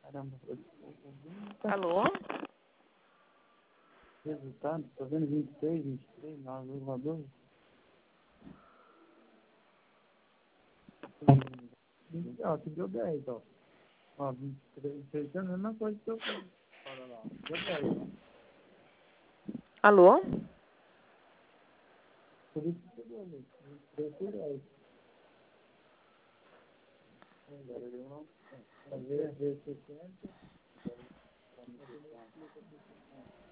Caramba, Alô? resultado, tô vendo 26, 23, 9,2. Ó, que deu 10, ó. Ó, 23, 26 é a mesma coisa que eu fiz. Olha lá, deu 10. Alô? Por isso que deu 10. 23 por 10. Agora deu não. Vezes 60.